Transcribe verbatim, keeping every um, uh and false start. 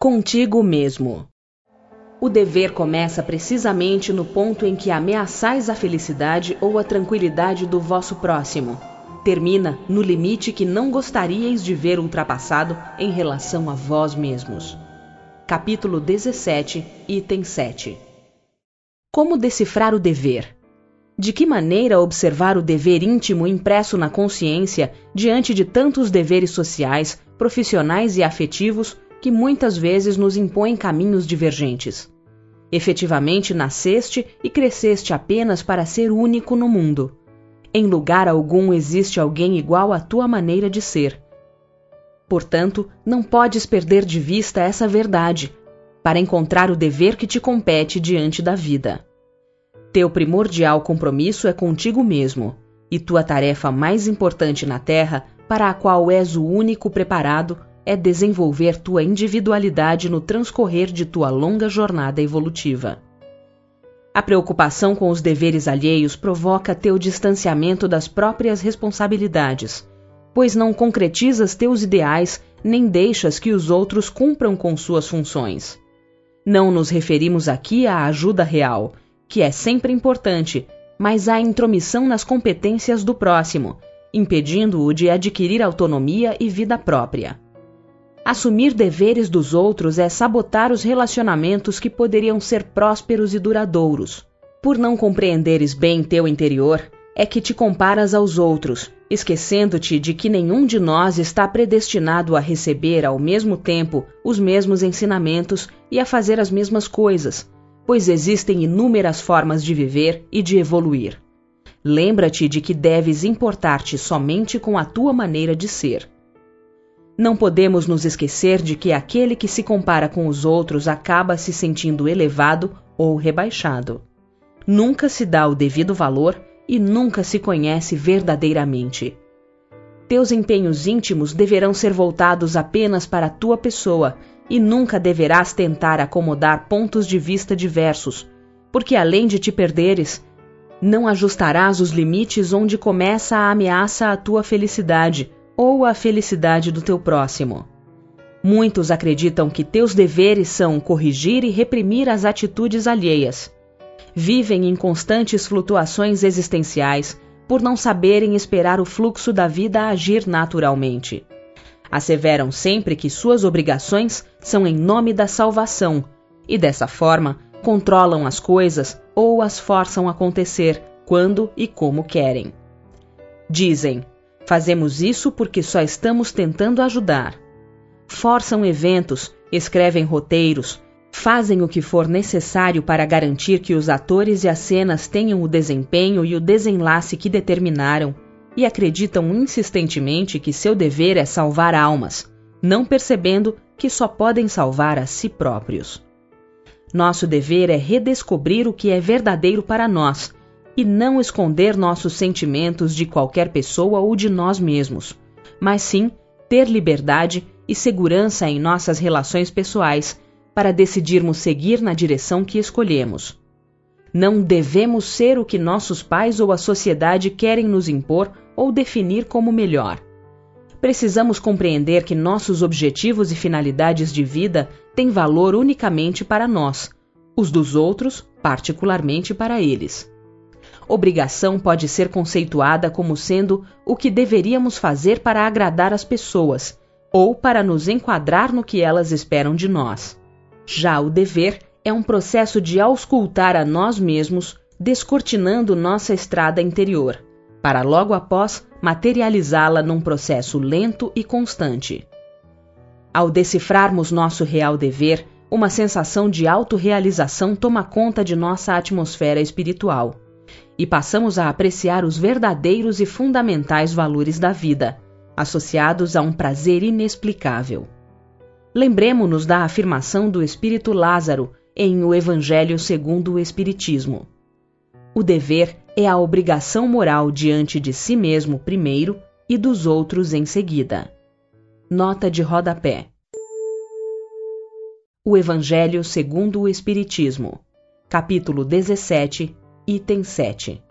Contigo mesmo. O dever começa precisamente no ponto em que ameaçais a felicidade ou a tranquilidade do vosso próximo. Termina no limite que não gostaríeis de ver ultrapassado em relação a vós mesmos. Capítulo dezessete, item sete. Como decifrar o dever? De que maneira observar o dever íntimo impresso na consciência diante de tantos deveres sociais, profissionais e afetivos que muitas vezes nos impõem caminhos divergentes? Efetivamente nasceste e cresceste apenas para ser único no mundo. Em lugar algum existe alguém igual à tua maneira de ser. Portanto, não podes perder de vista essa verdade, para encontrar o dever que te compete diante da vida. Teu primordial compromisso é contigo mesmo, e tua tarefa mais importante na Terra, para a qual és o único preparado, é desenvolver tua individualidade no transcorrer de tua longa jornada evolutiva. A preocupação com os deveres alheios provoca teu distanciamento das próprias responsabilidades, pois não concretizas teus ideais nem deixas que os outros cumpram com suas funções. Não nos referimos aqui à ajuda real, que é sempre importante, mas à intromissão nas competências do próximo, impedindo-o de adquirir autonomia e vida própria. Assumir deveres dos outros é sabotar os relacionamentos que poderiam ser prósperos e duradouros. Por não compreenderes bem teu interior, é que te comparas aos outros, esquecendo-te de que nenhum de nós está predestinado a receber ao mesmo tempo os mesmos ensinamentos e a fazer as mesmas coisas, pois existem inúmeras formas de viver e de evoluir. Lembra-te de que deves importar-te somente com a tua maneira de ser. Não podemos nos esquecer de que aquele que se compara com os outros acaba se sentindo elevado ou rebaixado. Nunca se dá o devido valor e nunca se conhece verdadeiramente. Teus empenhos íntimos deverão ser voltados apenas para a tua pessoa e nunca deverás tentar acomodar pontos de vista diversos, porque além de te perderes, não ajustarás os limites onde começa a ameaça à tua felicidade ou à felicidade do teu próximo. Muitos acreditam que teus deveres são corrigir e reprimir as atitudes alheias. Vivem em constantes flutuações existenciais por não saberem esperar o fluxo da vida agir naturalmente. Asseveram sempre que suas obrigações são em nome da salvação e, dessa forma, controlam as coisas ou as forçam a acontecer quando e como querem. Dizem: fazemos isso porque só estamos tentando ajudar. Forçam eventos, escrevem roteiros, fazem o que for necessário para garantir que os atores e as cenas tenham o desempenho e o desenlace que determinaram, e acreditam insistentemente que seu dever é salvar almas, não percebendo que só podem salvar a si próprios. Nosso dever é redescobrir o que é verdadeiro para nós, e não esconder nossos sentimentos de qualquer pessoa ou de nós mesmos, mas sim ter liberdade e segurança em nossas relações pessoais para decidirmos seguir na direção que escolhemos. Não devemos ser o que nossos pais ou a sociedade querem nos impor ou definir como melhor. Precisamos compreender que nossos objetivos e finalidades de vida têm valor unicamente para nós, os dos outros, particularmente para eles. Obrigação pode ser conceituada como sendo o que deveríamos fazer para agradar as pessoas, ou para nos enquadrar no que elas esperam de nós. Já o dever é um processo de auscultar a nós mesmos, descortinando nossa estrada interior, para logo após materializá-la num processo lento e constante. Ao decifrarmos nosso real dever, uma sensação de autorrealização toma conta de nossa atmosfera espiritual, e passamos a apreciar os verdadeiros e fundamentais valores da vida, associados a um prazer inexplicável. Lembremo-nos da afirmação do Espírito Lázaro em O Evangelho segundo o Espiritismo. O dever é a obrigação moral diante de si mesmo primeiro e dos outros em seguida. Nota de rodapé. O Evangelho segundo o Espiritismo, capítulo dezessete, item sete.